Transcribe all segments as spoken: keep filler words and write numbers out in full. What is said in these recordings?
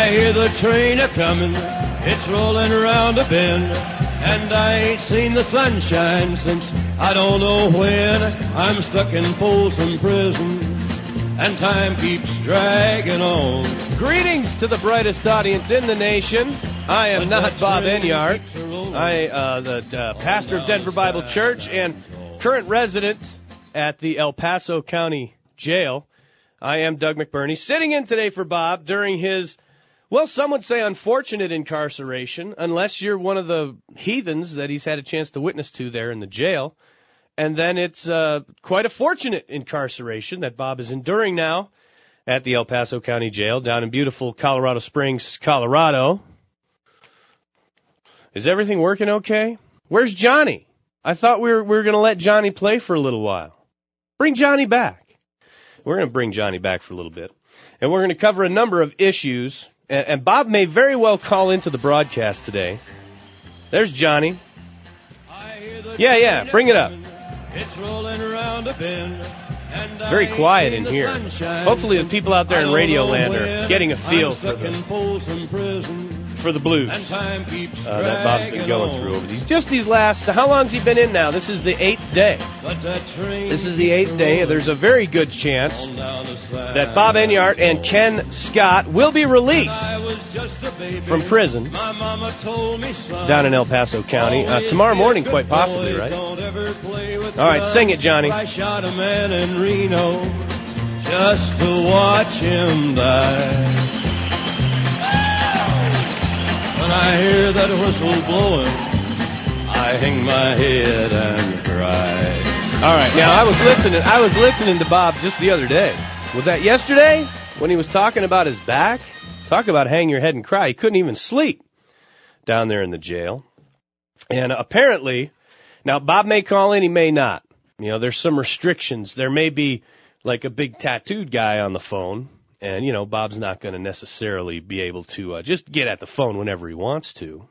I hear the train a-comin', it's rolling around a bend, and I ain't seen the sunshine since I don't know when. I'm stuck in Folsom Prison, and time keeps dragging on. Greetings to the brightest audience in the nation. I am not Bob Enyart. I, uh, the uh, pastor of Denver Bible Church and current resident at the El Paso County Jail. I am Doug McBurney, sitting in today for Bob during his, well, some would say unfortunate incarceration, unless you're one of the heathens that he's had a chance to witness to there in the jail. And then it's uh, quite a fortunate incarceration that Bob is enduring now at the El Paso County Jail down in beautiful Colorado Springs, Colorado. Is everything working okay? Where's Johnny? I thought we were, we were going to let Johnny play for a little while. Bring Johnny back. We're going to bring Johnny back for a little bit. And we're going to cover a number of issues. And, and Bob may very well call into the broadcast today. There's Johnny. Yeah, yeah, bring it up. It's rolling around a bend. It's very quiet in here. Hopefully the people out there in Radio Land are getting a feel for the, for the blues uh, that Bob's been going through over these. Just these last, how long's he been in now? This is the eighth day. This is the eighth day. There's a very good chance that Bob Enyart and Ken Scott will be released from prison down in El Paso County uh, tomorrow morning, quite possibly, right? All right, sing it, Johnny. I shot a man in Reno just to watch him die. When I hear that whistle blowing, I hang my head and cry. All right, now I was listening. I was listening to Bob just the other day. Was that yesterday when he was talking about his back? Talk about hang your head and cry. He couldn't even sleep down there in the jail. And apparently, now Bob may call in, he may not. You know, there's some restrictions. There may be like a big tattooed guy on the phone, and, you know, Bob's not going to necessarily be able to uh, just get at the phone whenever he wants to.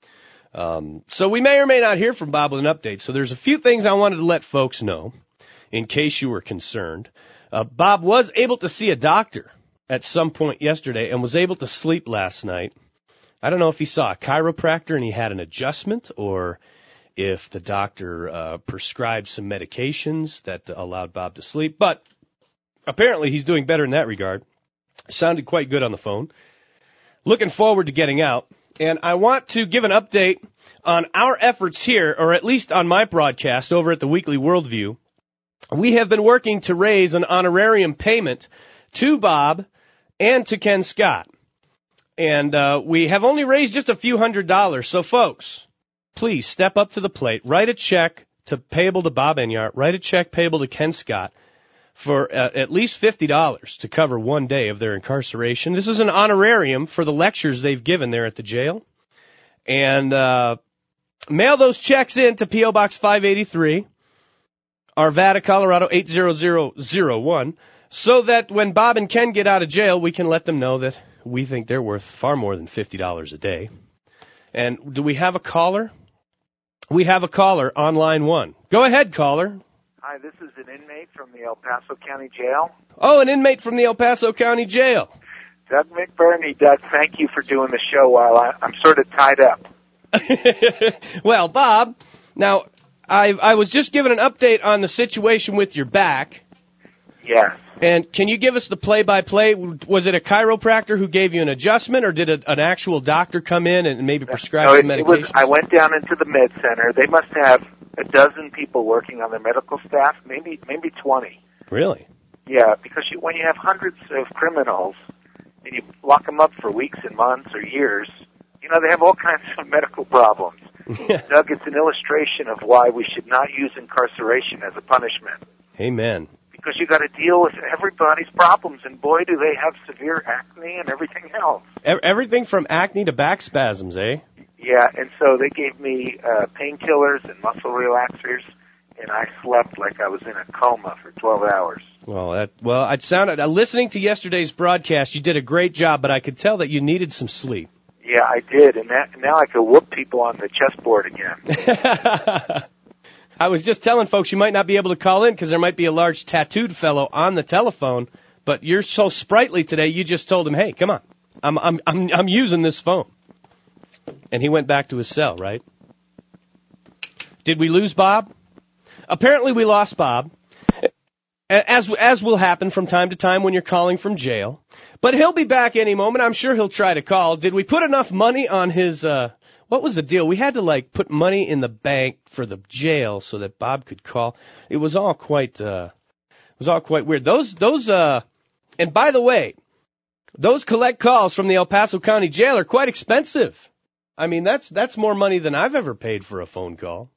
Um, so we may or may not hear from Bob with an update. So there's a few things I wanted to let folks know in case you were concerned. Uh, Bob was able to see a doctor at some point yesterday and was able to sleep last night. I don't know if he saw a chiropractor and he had an adjustment, or if the doctor uh, prescribed some medications that allowed Bob to sleep. But apparently he's doing better in that regard. Sounded quite good on the phone. Looking forward to getting out. And I want to give an update on our efforts here, or at least on my broadcast over at the Weekly Worldview. We have been working to raise an honorarium payment to Bob and to Ken Scott. And uh, we have only raised just a few hundred dollars. So, folks, please step up to the plate. Write a check to payable to Bob Enyart. Write a check payable to Ken Scott for uh, at least fifty dollars to cover one day of their incarceration. This is an honorarium for the lectures they've given there at the jail. And uh, mail those checks in to P O Box five eighty-three, Arvada, Colorado eight zero zero zero one, so that when Bob and Ken get out of jail, we can let them know that we think they're worth far more than fifty dollars a day. And do we have a caller? We have a caller on line one. Go ahead, caller. Hi, this is an inmate from the El Paso County Jail. Oh, an inmate from the El Paso County Jail. Doug McBurney. Doug, thank you for doing the show while I, I'm sort of tied up. Well, Bob, now, I, I was just given an update on the situation with your back. Yes. And can you give us the play-by-play? Was it a chiropractor who gave you an adjustment, or did a, an actual doctor come in and maybe prescribe no, some it, medication? It was, I went down into the med center. They must have a dozen people working on their medical staff, maybe maybe twenty. Really? Yeah, because you, when you have hundreds of criminals and you lock them up for weeks and months or years, you know, they have all kinds of medical problems. Doug, it's an illustration of why we should not use incarceration as a punishment. Amen. Because you got to deal with everybody's problems, and boy, do they have severe acne and everything else. Everything from acne to back spasms, eh? Yeah, and so they gave me uh, painkillers and muscle relaxers, and I slept like I was in a coma for twelve hours. Well, that well, it sounded uh, listening to yesterday's broadcast, you did a great job, but I could tell that you needed some sleep. Yeah, I did, and that, now I could whoop people on the chessboard again. I was just telling folks you might not be able to call in because there might be a large tattooed fellow on the telephone, but you're so sprightly today, you just told him, hey, come on, I'm, I'm, I'm, I'm using this phone. And he went back to his cell, right? Did we lose Bob? Apparently we lost Bob, as, as will happen from time to time when you're calling from jail. But he'll be back any moment. I'm sure he'll try to call. Did we put enough money on his, uh, what was the deal? We had to, like, put money in the bank for the jail so that Bob could call. It was all quite, uh, it was all quite weird. Those, those, uh, and by the way, those collect calls from the El Paso County Jail are quite expensive. I mean, that's, that's more money than I've ever paid for a phone call.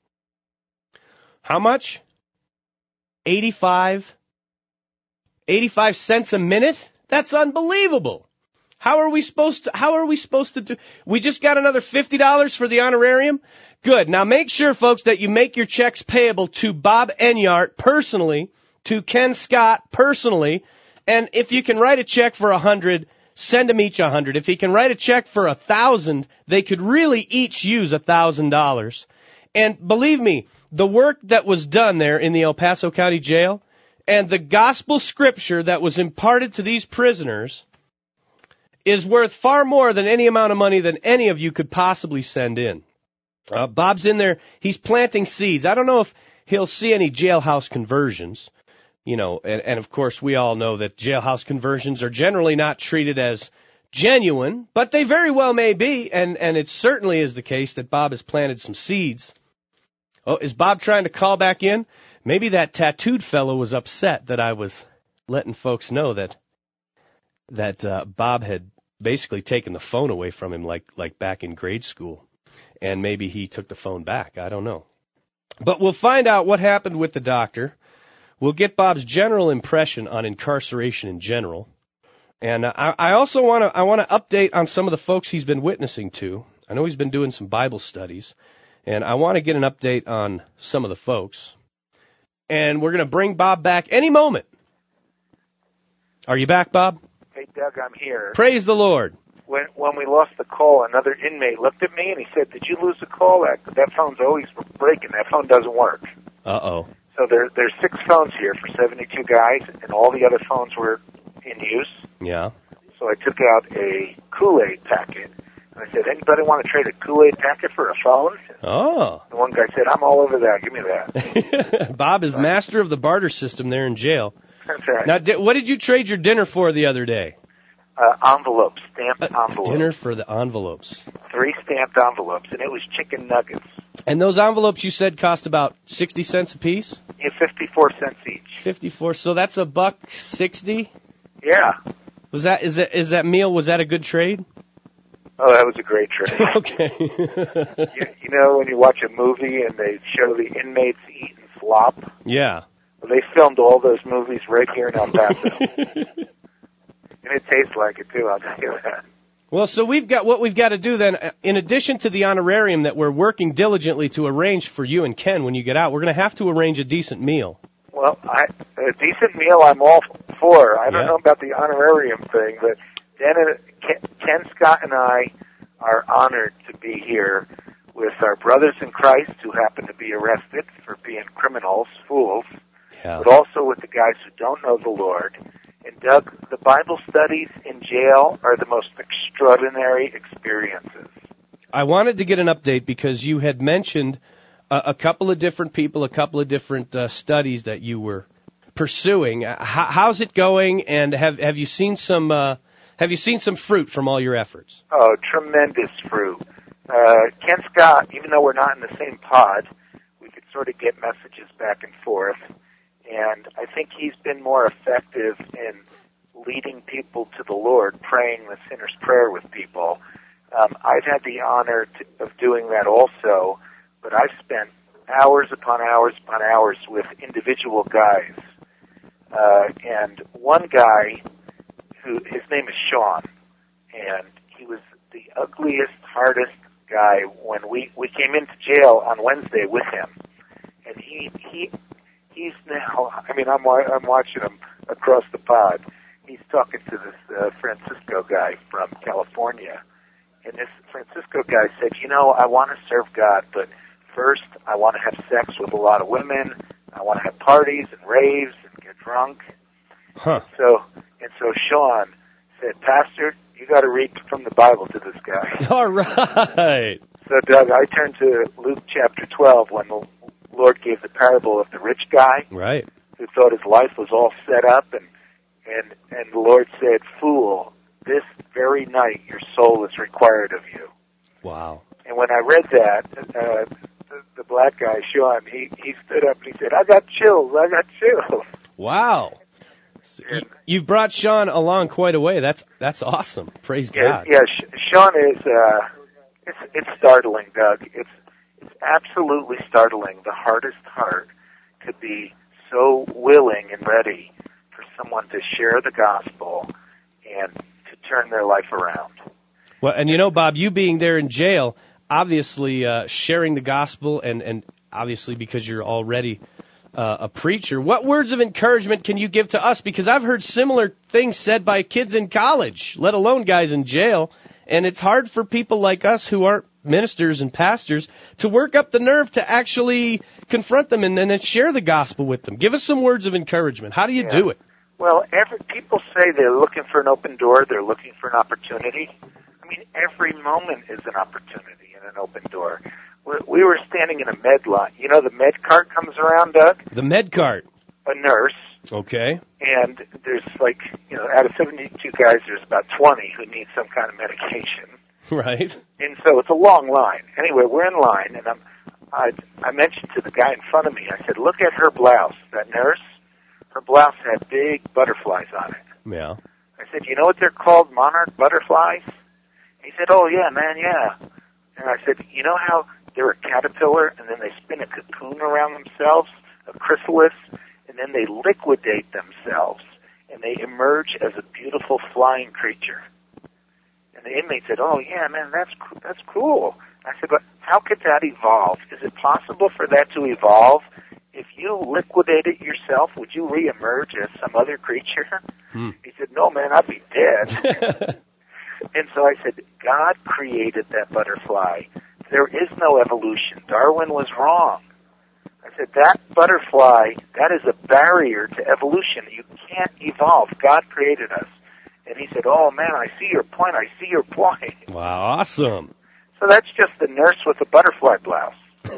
How much? eighty-five, eighty-five cents a minute? That's unbelievable. How are we supposed to, how are we supposed to do, we just got another fifty dollars for the honorarium? Good. Now make sure, folks, that you make your checks payable to Bob Enyart personally, to Ken Scott personally, and if you can write a check for a hundred, send them each a hundred. If he can write a check for a thousand, they could really each use a thousand dollars. And believe me, the work that was done there in the El Paso County Jail and the gospel scripture that was imparted to these prisoners is worth far more than any amount of money than any of you could possibly send in. Uh, Bob's in there. He's planting seeds. I don't know if he'll see any jailhouse conversions, you know, and, and of course we all know that jailhouse conversions are generally not treated as genuine, but they very well may be, and, and it certainly is the case that Bob has planted some seeds. Oh, is Bob trying to call back in? Maybe that tattooed fellow was upset that I was letting folks know that that uh, Bob had basically taken the phone away from him like like back in grade school. And maybe he took the phone back. I don't know. But we'll find out what happened with the doctor. We'll get Bob's general impression on incarceration in general. And I, I also want to I want to update on some of the folks he's been witnessing to. I know he's been doing some Bible studies. And I want to get an update on some of the folks. And we're going to bring Bob back any moment. Are you back, Bob? Hey, Doug, I'm here. Praise the Lord. When when we lost the call, another inmate looked at me and he said, "Did you lose the call? That that phone's always breaking. That phone doesn't work." Uh-oh. So there there's six phones here for seventy-two guys, and all the other phones were in use. Yeah. So I took out a Kool-Aid packet. I said, "Anybody want to trade a Kool-Aid packet for a phone?" Oh. The one guy said, "I'm all over that. Give me that." Bob is master of the barter system there in jail. That's right. Now, di- what did you trade your dinner for the other day? Uh, envelopes, stamped Uh, envelopes. dinner for the envelopes. Three stamped envelopes, and it was chicken nuggets. And those envelopes you said cost about sixty cents a piece? Yeah, fifty-four cents each. fifty-four. So that's a buck sixty? Yeah. Was that is that is that meal was that a good trade? Oh, that was a great trade. Okay. you, you know, when you watch a movie and they show the inmates eating slop? Yeah. Well, they filmed all those movies right here in El Paso. And it tastes like it, too, I'll tell you that. Well, so we've got what we've got to do then, in addition to the honorarium that we're working diligently to arrange for you and Ken when you get out, we're going to have to arrange a decent meal. Well, I, a decent meal I'm all for. I don't Yeah. know about the honorarium thing, but Dan and, Ken, Ken Scott and I are honored to be here with our brothers in Christ who happen to be arrested for being criminals, fools, Yeah. but also with the guys who don't know the Lord. And Doug, the Bible studies in jail are the most extraordinary experiences. I wanted to get an update because you had mentioned a, a couple of different people, a couple of different uh, studies that you were pursuing. Uh, how, how's it going? And have have you seen some uh, have you seen some fruit from all your efforts? Oh, tremendous fruit. Uh, Ken Scott, even though we're not in the same pod, we could sort of get messages back and forth. And I think he's been more effective in leading people to the Lord, praying the sinner's prayer with people. Um, I've had the honor to, of doing that also, but I've spent hours upon hours upon hours with individual guys. Uh, and one guy, who his name is Sean, and he was the ugliest, hardest guy when we, we came into jail on Wednesday with him. And he, he, he's now, I mean, I'm, I'm watching him across the pod. He's talking to this uh, Francisco guy from California. And this Francisco guy said, you know, I want to serve God, but first I want to have sex with a lot of women. I want to have parties and raves and get drunk. Huh. So, and so Sean said, Pastor, you got to read from the Bible to this guy. All right. So, Doug, I turned to Luke chapter twelve when the Lord gave the parable of the rich guy. Right. Who thought his life was all set up, and and and the Lord said, "Fool, this very night your soul is required of you." Wow. And when I read that, uh, the, the black guy, Sean, he he stood up and he said, "I got chills, I got chills." Wow. And, You've brought Sean along quite a way. That's that's awesome. Praise yeah, God. Yeah, Sean is. Uh, it's it's startling, Doug. It's it's absolutely startling. The hardest heart could be so willing and ready for someone to share the gospel and to turn their life around. Well, and you know, Bob, you being there in jail, obviously uh, sharing the gospel, and, and obviously because you're already uh, a preacher, what words of encouragement can you give to us? Because I've heard similar things said by kids in college, let alone guys in jail, and it's hard for people like us who aren't ministers and pastors to work up the nerve to actually confront them and then share the gospel with them. Give us some words of encouragement. How do you yeah. do it? Well, every, people say they're looking for an open door, they're looking for an opportunity. I mean, every moment is an opportunity and an open door. We're, we were standing in a med line. You know, the med cart comes around, Doug? The med cart. A nurse. Okay. And there's like, you know, out of seventy-two guys, there's about twenty who need some kind of medication. Right. And so it's a long line. Anyway, we're in line, and I'm, I, I mentioned to the guy in front of me, I said, look at her blouse. That nurse, her blouse had big butterflies on it. Yeah. I said, you know what they're called, monarch butterflies? He said, oh, yeah, man, yeah. And I said, you know how they're a caterpillar, and then they spin a cocoon around themselves, a chrysalis, and then they liquidate themselves, and they emerge as a beautiful flying creature. And the inmate said, oh, yeah, man, that's that's cool. I said, but how could that evolve? Is it possible for that to evolve? If you liquidated yourself, would you reemerge as some other creature? Hmm. He said, no, man, I'd be dead. And so I said, God created that butterfly. There is no evolution. Darwin was wrong. I said, that butterfly, that is a barrier to evolution. You can't evolve. God created us. And he said, oh, man, I see your point. I see your point. Wow, awesome. So that's just the nurse with a butterfly blouse.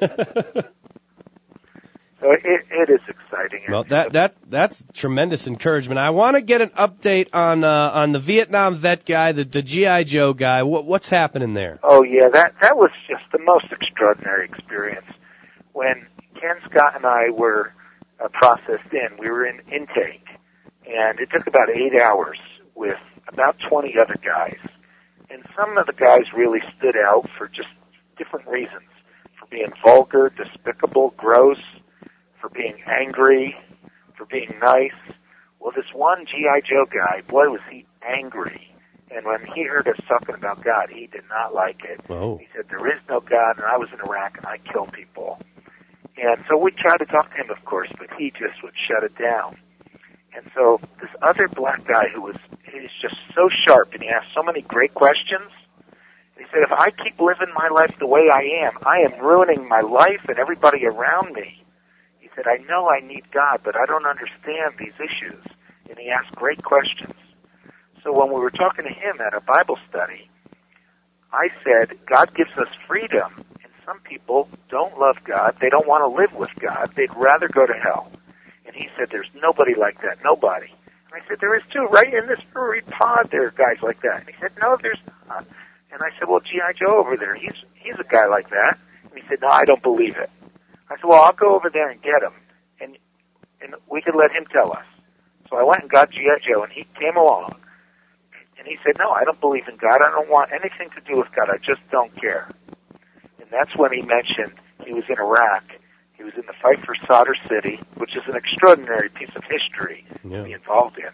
So it, it is exciting. Well, that that that's tremendous encouragement. I want to get an update on uh, on the Vietnam vet guy, the, the G I. Joe guy. What, what's happening there? Oh, yeah, that, that was just the most extraordinary experience. When Ken Scott and I were uh, processed in, we were in intake, and it took about eight hours with about twenty other guys. And some of the guys really stood out for just different reasons, for being vulgar, despicable, gross, for being angry, for being nice. Well, this one G I. Joe guy, boy, was he angry. And when he heard us talking about God, he did not like it. Oh. He said, there is no God, and I was in Iraq, and I killed people. And so we tried to talk to him, of course, but he just would shut it down. And so this other black guy who was, he's just so sharp, and he asked so many great questions. He said, if I keep living my life the way I am, I am ruining my life and everybody around me. He said, I know I need God, but I don't understand these issues. And he asked great questions. So when we were talking to him at a Bible study, I said, God gives us freedom, and some people don't love God. They don't want to live with God. They'd rather go to hell. And he said, there's nobody like that, nobody. And I said, there is too, right in this brewery pod there are guys like that. And he said, no, there's not. And I said, well, G I. Joe over there, he's he's a guy like that. And he said, no, I don't believe it. I said, well, I'll go over there and get him, and and we could let him tell us. So I went and got G I. Joe, and he came along. And he said, no, I don't believe in God. I don't want anything to do with God. I just don't care. And that's when he mentioned he was in Iraq. He was in the fight for Sadr City, which is an extraordinary piece of history yeah. to be involved in.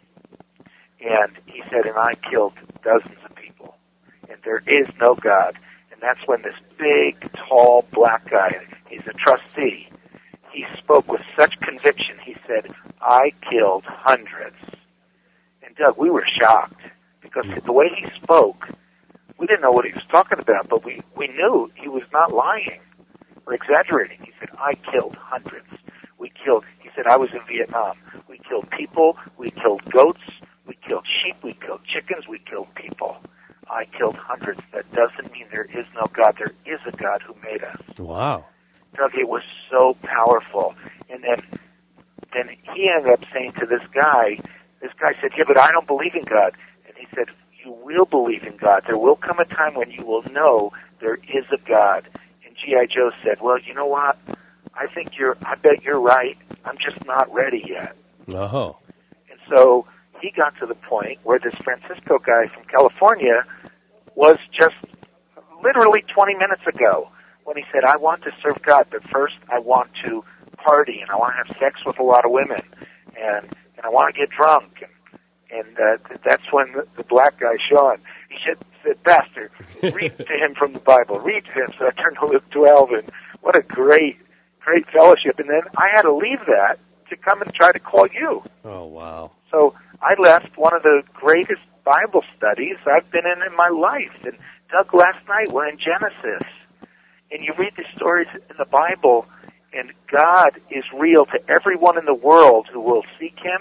And he said, and I killed dozens of people. And there is no God. And that's when this big, tall, black guy, he's a trustee, he spoke with such conviction. He said, I killed hundreds. And Doug, we were shocked because the way he spoke, we didn't know what he was talking about, but we, we knew he was not lying or exaggerating. He said, I killed hundreds. We killed, he said, I was in Vietnam. We killed people. We killed goats. We killed sheep, we killed chickens, we killed people. I killed hundreds. That doesn't mean there is no God. There is a God who made us. Wow. Doug, it was so powerful. And then, then he ended up saying to this guy, this guy said, yeah, but I don't believe in God. And he said, you will believe in God. There will come a time when you will know there is a God. And G I. Joe said, well, you know what? I think you're, I bet you're right. I'm just not ready yet. Oh. And so he got to the point where this Francisco guy from California was just literally twenty minutes ago when he said, I want to serve God, but first I want to party, and I want to have sex with a lot of women, and, and I want to get drunk. And, and uh, that's when the, the black guy, Sean, he said, said, Pastor, read to him from the Bible. Read to him. So I turned to Luke twelve, and what a great, great fellowship. And then I had to leave that to come and try to call you. Oh, wow. So I left one of the greatest Bible studies I've been in in my life. And Doug, last night we're in Genesis, and you read the stories in the Bible, and God is real to everyone in the world who will seek Him.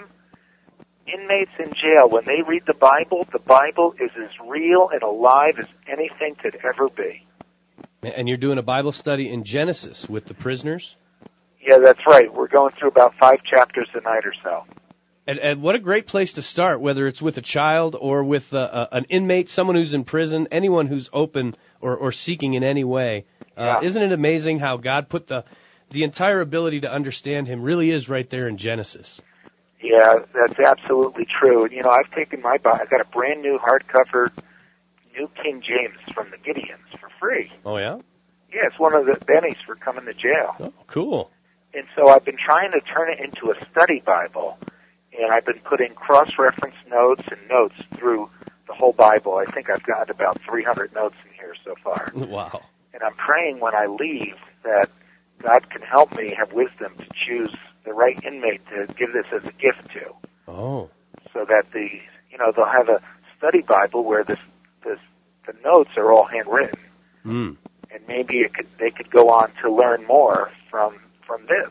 Inmates in jail, when they read the Bible, the Bible is as real and alive as anything could ever be. And you're doing a Bible study in Genesis with the prisoners? Yeah, that's right. We're going through about five chapters a night or so. And, and what a great place to start, whether it's with a child or with uh, uh, an inmate, someone who's in prison, anyone who's open or, or seeking in any way. Uh, yeah. Isn't it amazing how God put the the entire ability to understand Him really is right there in Genesis? Yeah, that's absolutely true. And, you know, I've taken my Bible. I've got a brand new hardcover New King James from the Gideons for free. Oh, yeah? Yeah, it's one of the bennies for coming to jail. Oh, cool. And so I've been trying to turn it into a study Bible. And I've been putting cross-reference notes and notes through the whole Bible. I think I've got about three hundred notes in here so far. Wow. And I'm praying when I leave that God can help me have wisdom to choose the right inmate to give this as a gift to. Oh. So that the, you know, they'll have a study Bible where this, this, the notes are all handwritten. Mm. And maybe it could, they could go on to learn more from, from this.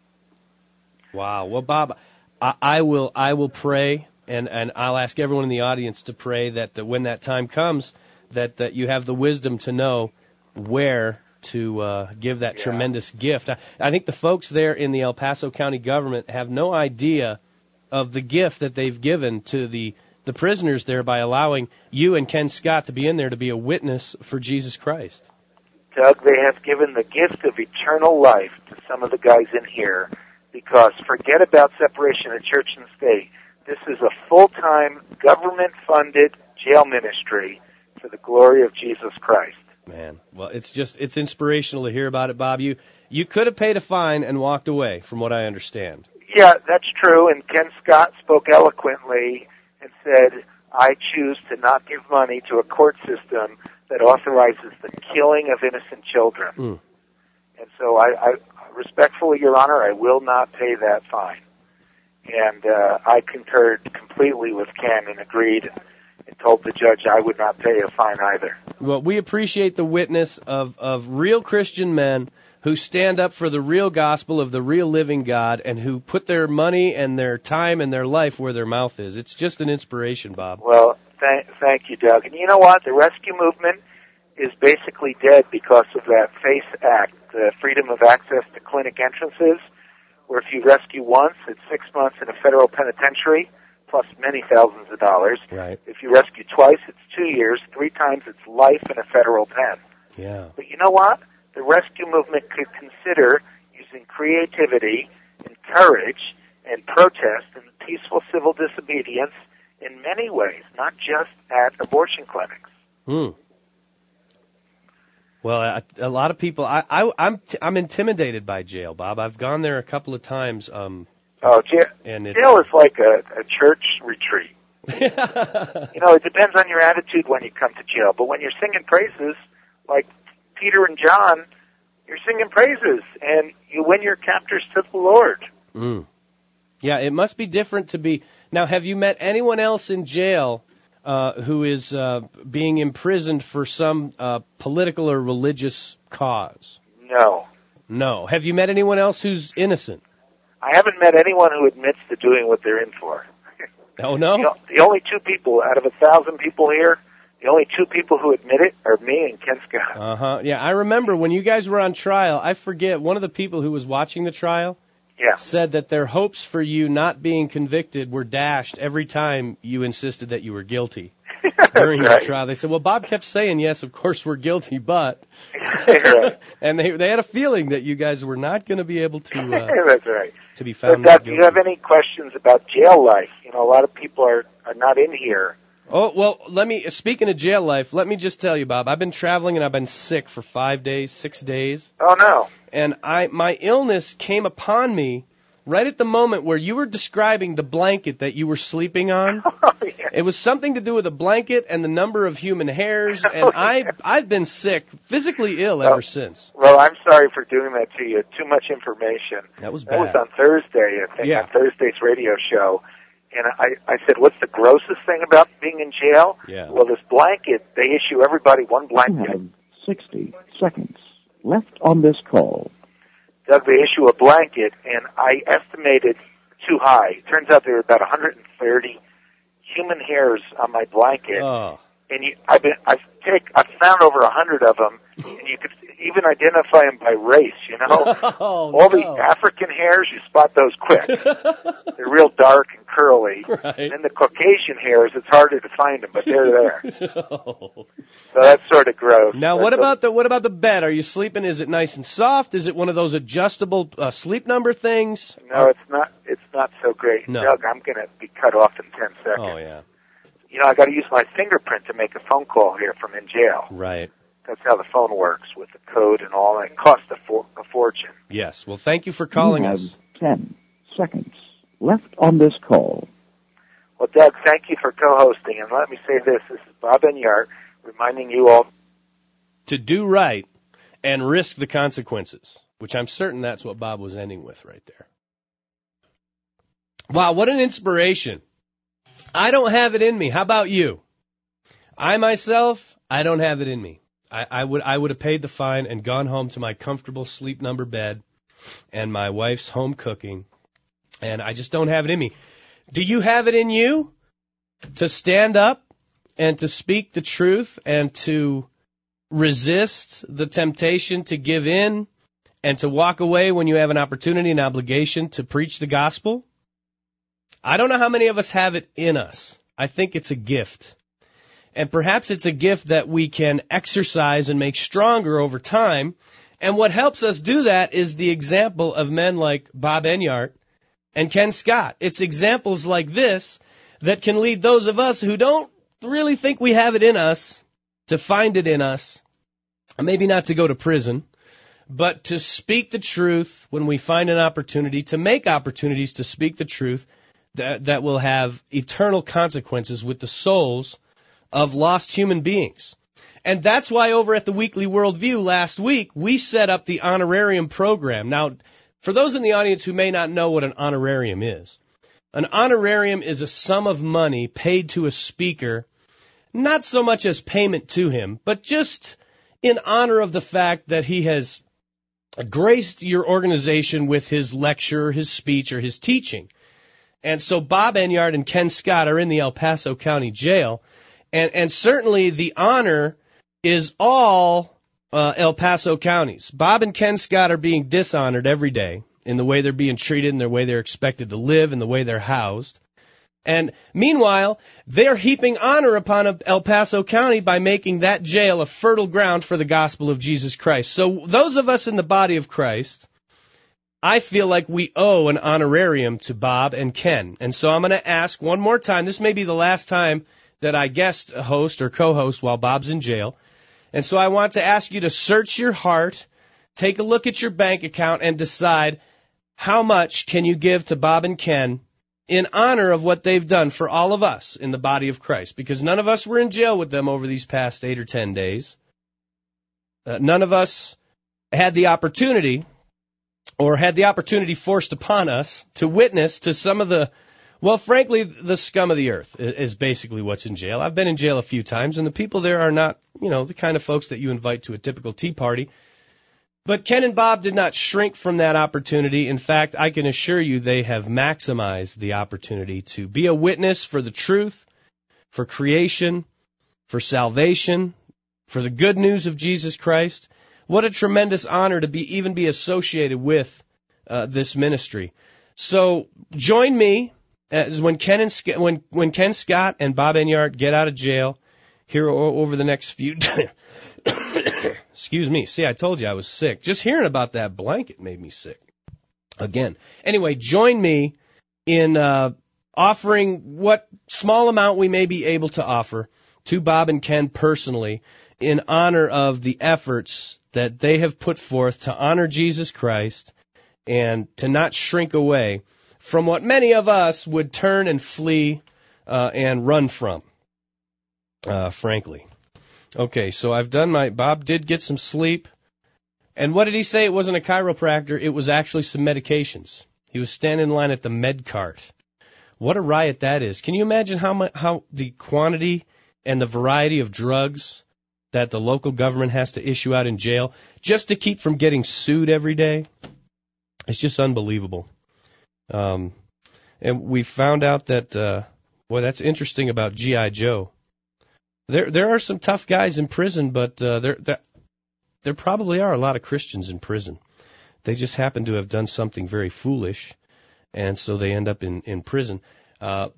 Wow. Well, Bob, I, I will I will pray, and, and I'll ask everyone in the audience to pray that, that when that time comes, that, that you have the wisdom to know where to uh, give that yeah. tremendous gift. I, I think the folks there in the El Paso County government have no idea of the gift that they've given to the, the prisoners there by allowing you and Ken Scott to be in there to be a witness for Jesus Christ. Doug, they have given the gift of eternal life to some of the guys in here, because forget about separation of church and state. This is a full-time, government-funded jail ministry for the glory of Jesus Christ. Man, well, it's just, it's inspirational to hear about it, Bob. You, you could have paid a fine and walked away, from what I understand. Yeah, that's true, and Ken Scott spoke eloquently and said, I choose to not give money to a court system that authorizes the killing of innocent children. Mm. And so I, I, respectfully, Your Honor, I will not pay that fine. And uh, I concurred completely with Ken and agreed and told the judge I would not pay a fine either. Well, we appreciate the witness of, of real Christian men who stand up for the real gospel of the real living God and who put their money and their time and their life where their mouth is. It's just an inspiration, Bob. Well, th- thank you, Doug. And you know what? The rescue movement is basically dead because of that FACE Act, the Freedom of Access to Clinic Entrances, where if you rescue once, it's six months in a federal penitentiary, plus many thousands of dollars. Right. If you rescue twice, it's two years. Three times, it's life in a federal pen. Yeah. But you know what? The rescue movement could consider using creativity and courage and protest and peaceful civil disobedience in many ways, not just at abortion clinics. Hmm. Well, a, a lot of people, I, I, I'm, t- I'm intimidated by jail, Bob. I've gone there a couple of times. Um, oh, jail, and it's, jail is like a, a church retreat. You know, it depends on your attitude when you come to jail. But when you're singing praises, like Peter and John, you're singing praises, and you win your captors to the Lord. Mm. Yeah, it must be different to be. Now, have you met anyone else in jail uh, who is uh, being imprisoned for some uh, political or religious cause? No. No. Have you met anyone else who's innocent? I haven't met anyone who admits to doing what they're in for. Oh, no? The, the only two people out of a thousand people here, the only two people who admit it are me and Ken Scott. Uh-huh. Yeah, I remember when you guys were on trial, I forget, one of the people who was watching the trial yeah. said that their hopes for you not being convicted were dashed every time you insisted that you were guilty during right. the trial. They said, well, Bob kept saying, yes, of course we're guilty, but... right. And they they had a feeling that you guys were not going to be able to uh, That's right. to be found but, not Doug, guilty. do you have any questions about jail life? You know, a lot of people are, are not in here. Oh, well, let me, speaking of jail life, let me just tell you, Bob, I've been traveling and I've been sick for five days, six days. Oh, no. And I my illness came upon me right at the moment where you were describing the blanket that you were sleeping on. Oh, yeah. It was something to do with a blanket and the number of human hairs, and Oh, yeah. I, I've been sick, physically ill ever Oh. since. Well, I'm sorry for doing that to you. Too much information. That was That was bad. on Thursday, I think, Yeah. on Thursday's radio show. And I, I said, what's the grossest thing about being in jail? Yeah. Well, this blanket, they issue everybody one You blanket. have sixty seconds left on this call. Doug, they issue a blanket, and I estimated too high. Turns out there were about one hundred thirty human hairs on my blanket. Oh. And you, I've been, I've take, I've found over a hundred of them, and you could even identify them by race. You know, Oh, all no. the African hairs, you spot those quick. They're real dark and curly. Right. And then the Caucasian hairs, it's harder to find them, but they're there. Oh. So that's sort of gross. Now, But what the- about the what about the bed? Are you sleeping? Is it nice and soft? Is it one of those adjustable uh, sleep number things? No, it's not. It's not so great, No. Doug. I'm going to be cut off in ten seconds. Oh yeah, You know, I got to use my fingerprint to make a phone call here from in jail. right. That's how the phone works with the code and all. And it costs a, for- a fortune. Yes. Well, thank you for calling you have us. ten seconds left on this call. Well, Doug, thank you for co-hosting. And let me say this: this is Bob Enyart reminding you all. To do right and risk the consequences, which I'm certain that's what Bob was ending with right there. Wow, what an inspiration. I don't have it in me. How about you? I myself, I don't have it in me. I, I would I would have paid the fine and gone home to my comfortable sleep number bed and my wife's home cooking, and I just don't have it in me. Do you have it in you to stand up and to speak the truth and to resist the temptation to give in and to walk away when you have an opportunity and obligation to preach the gospel? I don't know how many of us have it in us. I think it's a gift. And perhaps it's a gift that we can exercise and make stronger over time. And what helps us do that is the example of men like Bob Enyart and Ken Scott. It's examples like this that can lead those of us who don't really think we have it in us to find it in us, maybe not to go to prison, but to speak the truth when we find an opportunity, to make opportunities to speak the truth that, that will have eternal consequences with the souls of lost human beings. And that's why over at the Weekly Worldview last week, we set up the honorarium program. Now, for those in the audience who may not know what an honorarium is, an honorarium is a sum of money paid to a speaker, not so much as payment to him, but just in honor of the fact that he has graced your organization with his lecture, his speech, or his teaching. And so Bob Enyart and Ken Scott are in the El Paso County Jail, and, and certainly the honor is all uh, El Paso counties. Bob and Ken Scott are being dishonored every day in the way they're being treated, in the way they're expected to live, in the way they're housed. And meanwhile, they're heaping honor upon El Paso County by making that jail a fertile ground for the gospel of Jesus Christ. So those of us in the body of Christ, I feel like we owe an honorarium to Bob and Ken. And so I'm going to ask one more time. This may be the last time that I guest host or co-host while Bob's in jail. And so I want to ask you to search your heart, take a look at your bank account, and decide how much can you give to Bob and Ken in honor of what they've done for all of us in the body of Christ. Because none of us were in jail with them over these past eight or ten days. Uh, none of us had the opportunity or had the opportunity forced upon us to witness to some of the, well, frankly, the scum of the earth is basically what's in jail. I've been in jail a few times, and the people there are not, you know, the kind of folks that you invite to a typical tea party. But Ken and Bob did not shrink from that opportunity. In fact, I can assure you they have maximized the opportunity to be a witness for the truth, for creation, for salvation, for the good news of Jesus Christ. What a tremendous honor to be even be associated with uh, this ministry. So join me as when Ken and Sc- when when Ken Scott and Bob Enyart get out of jail here o- over the next few days. Excuse me. See, I told you I was sick. Just hearing about that blanket made me sick. Again. Anyway, join me in uh, offering what small amount we may be able to offer to Bob and Ken personally in honor of the efforts that they have put forth to honor Jesus Christ and to not shrink away from what many of us would turn and flee uh, and run from, uh, frankly. Okay, so I've done my, Bob did get some sleep. And what did he say? It wasn't a chiropractor. It was actually some medications. He was standing in line at the med cart. What a riot that is. Can you imagine how much, how the quantity and the variety of drugs that the local government has to issue out in jail just to keep from getting sued every day? It's just unbelievable. Um, and we found out that, uh, boy, that's interesting about G I. Joe. There, there are some tough guys in prison, but uh, there, there, there probably are a lot of Christians in prison. They just happen to have done something very foolish, and so they end up in in prison. Uh,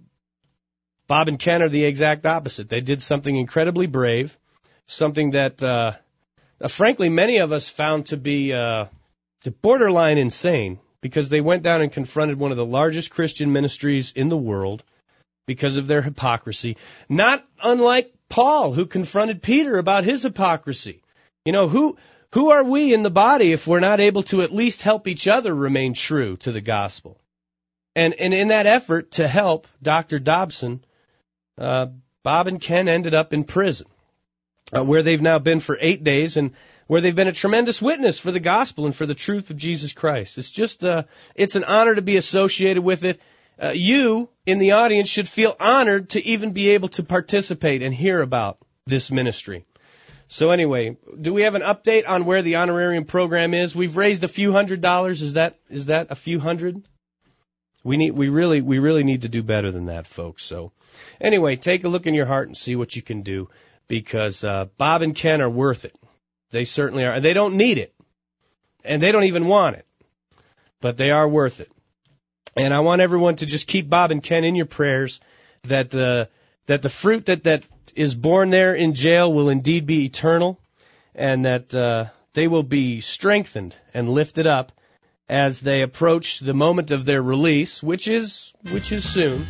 Bob and Ken are the exact opposite. They did something incredibly brave, something that, uh, uh, frankly, many of us found to be uh, borderline insane, because they went down and confronted one of the largest Christian ministries in the world because of their hypocrisy, not unlike Paul, who confronted Peter about his hypocrisy. You know, who who are we in the body if we're not able to at least help each other remain true to the gospel? And and in that effort to help Doctor Dobson, uh, Bob and Ken ended up in prison, uh, where they've now been for eight days and where they've been a tremendous witness for the gospel and for the truth of Jesus Christ. It's just uh, it's an honor to be associated with it. Uh, you in the audience should feel honored to even be able to participate and hear about this ministry. So anyway, do we have an update on where the honorarium program is? We've raised a few hundred dollars. Is that is that a few hundred? We need we really we really need to do better than that, folks. So anyway, take a look in your heart and see what you can do, because uh, Bob and Ken are worth it. They certainly are. They don't need it, and they don't even want it, but they are worth it. And I want everyone to just keep Bob and Ken in your prayers, that the that the fruit that, that is born there in jail will indeed be eternal, and that uh, they will be strengthened and lifted up as they approach the moment of their release, which is which is soon.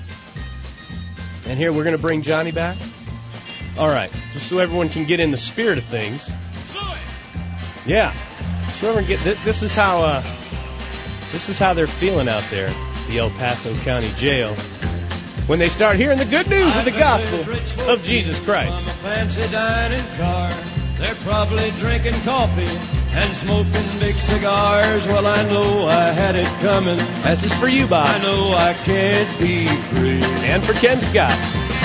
And here we're going to bring Johnny back. All right, just so everyone can get in the spirit of things. Yeah, so everyone get th- this is how uh, this is how they're feeling out there, the El Paso County Jail, when they start hearing the good news of the gospel of Jesus Christ. On a fancy dining car, they're probably drinking coffee and smoking big cigars. Well, I know I had it coming. This is for you, Bob. I know I can't be free. And for Ken Scott.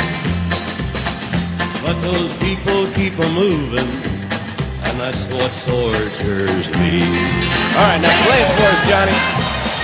But those people keep a moving, and that's what tortures me. All right, now play it for us, Johnny.